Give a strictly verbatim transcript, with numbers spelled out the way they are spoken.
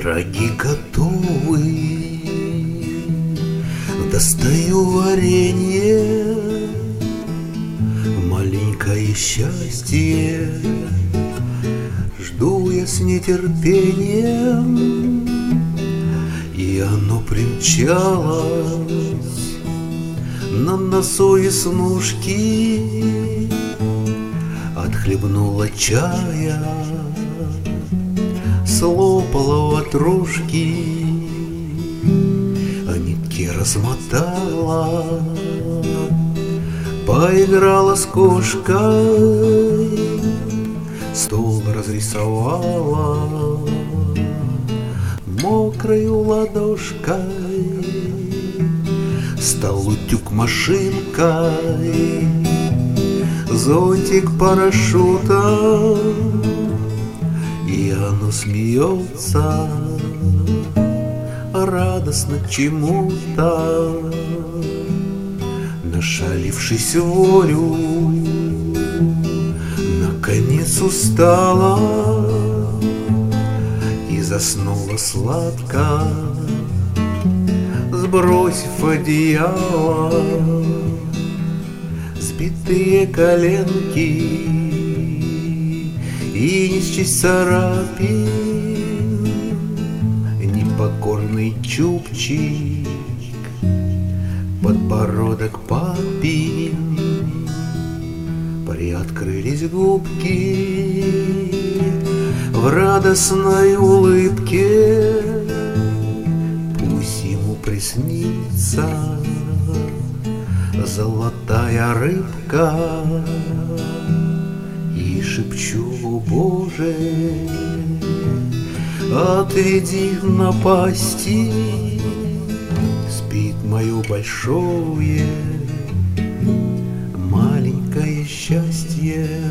Пироги готовы, достаю варенье, маленькое счастье жду я с нетерпением, и оно примчалось на носу веснушки, отхлебнула чая, слопала ватрушки, а нитки размотала, поиграла с кошкой, стол разрисовала мокрою ладошкой, стал утюг машинкой, зонтик парашютом, и оно смеется радостно чему-то, нашалившись волю, наконец устала и заснула сладко, сбросив одеяло, сбитые коленки и не счесть царапин, непокорный чубчик, подбородок папин, приоткрылись губки в радостной улыбке. Пусть ему приснится золотая рыбка, и шепчу: Боже, отведи напасти, спит мое большое маленькое счастье.